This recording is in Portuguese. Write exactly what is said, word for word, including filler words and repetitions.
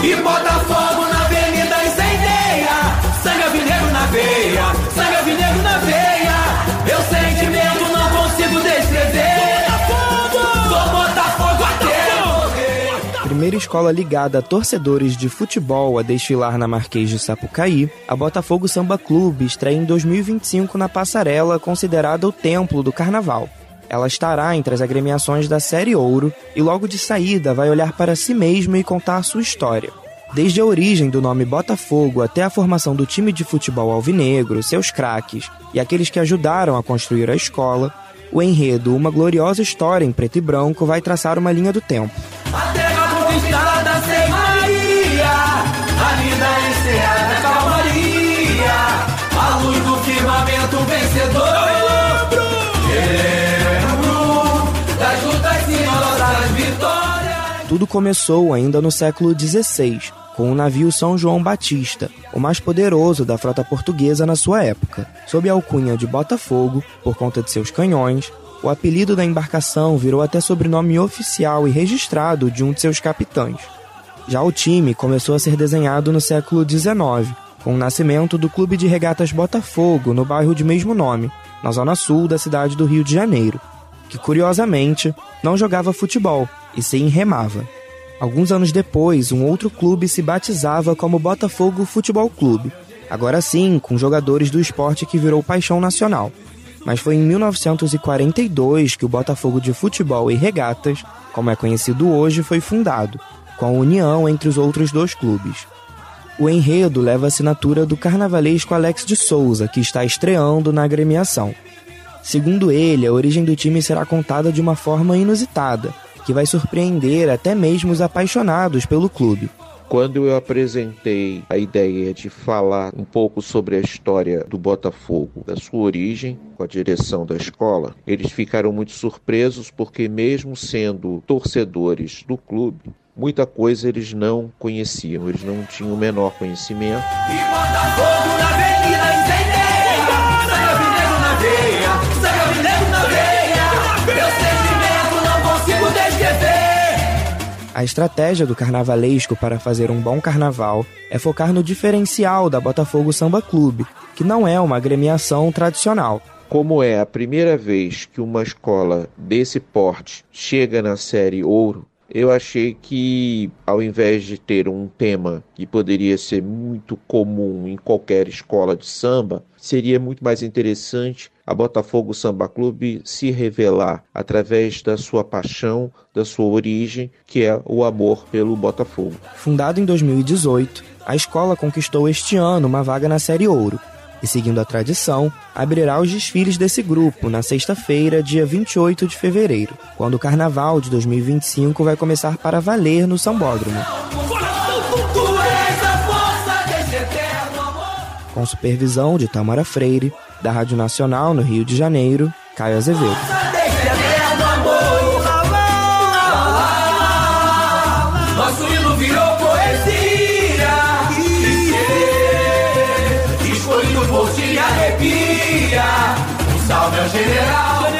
E Botafogo na avenida incendeia. Sangue alvinegro na veia, sangue alvinegro na veia. Meu sentimento não consigo descrever. Sou Botafogo até morrer. Primeira escola ligada a torcedores de futebol a desfilar na Marquês de Sapucaí, a Botafogo Samba Clube estreia em dois mil e vinte e cinco na passarela considerada o templo do carnaval. Ela estará entre as agremiações da Série Ouro e logo de saída vai olhar para si mesma e contar sua história. Desde a origem do nome Botafogo até a formação do time de futebol alvinegro, seus craques e aqueles que ajudaram a construir a escola, o enredo Uma Gloriosa História em Preto e Branco vai traçar uma linha do tempo. A terra conquistada sem Maria, a vida encerrada calmaria, a luz do firmamento vencedor. Das lutas e nossas vitórias. Tudo começou ainda no século dezesseis, com o navio São João Batista, o mais poderoso da frota portuguesa na sua época. Sob a alcunha de Botafogo, por conta de seus canhões, o apelido da embarcação virou até sobrenome oficial e registrado de um de seus capitães. Já o time começou a ser desenhado no século dezenove, com o nascimento do Clube de Regatas Botafogo, no bairro de mesmo nome, na zona sul da cidade do Rio de Janeiro, que curiosamente não jogava futebol, e sim remava. Alguns anos depois, um outro clube se batizava como Botafogo Futebol Clube, agora sim com jogadores do esporte que virou paixão nacional. Mas foi em mil novecentos e quarenta e dois que o Botafogo de Futebol e Regatas, como é conhecido hoje, foi fundado, com a união entre os outros dois clubes. O enredo leva a assinatura do carnavalesco Alex de Souza, que está estreando na agremiação. Segundo ele, a origem do time será contada de uma forma inusitada, que vai surpreender até mesmo os apaixonados pelo clube. Quando eu apresentei a ideia de falar um pouco sobre a história do Botafogo, da sua origem, com a direção da escola, eles ficaram muito surpresos porque, mesmo sendo torcedores do clube, muita coisa eles não conheciam, eles não tinham o menor conhecimento. E Botafogo na avenida incendeia, sangue alvinegro na veia, sangue alvinegro na veia, meu sentimento não consigo descrever. A estratégia do carnavalesco para fazer um bom carnaval é focar no diferencial da Botafogo Samba Clube, que não é uma agremiação tradicional. Como é a primeira vez que uma escola desse porte chega na Série Ouro, eu achei que, ao invés de ter um tema que poderia ser muito comum em qualquer escola de samba, seria muito mais interessante a Botafogo Samba Clube se revelar através da sua paixão, da sua origem, que é o amor pelo Botafogo. Fundado em dois mil e dezoito, a escola conquistou este ano uma vaga na Série Ouro e, seguindo a tradição, abrirá os desfiles desse grupo na sexta-feira, dia vinte e oito de fevereiro, quando o Carnaval de dois mil e vinte e cinco vai começar para valer no Sambódromo. Com supervisão de Tamara Freire, da Rádio Nacional no Rio de Janeiro, Caio Azevedo. Nosso hino virou poesia, escolhido por te arrepia. Um salve ao general.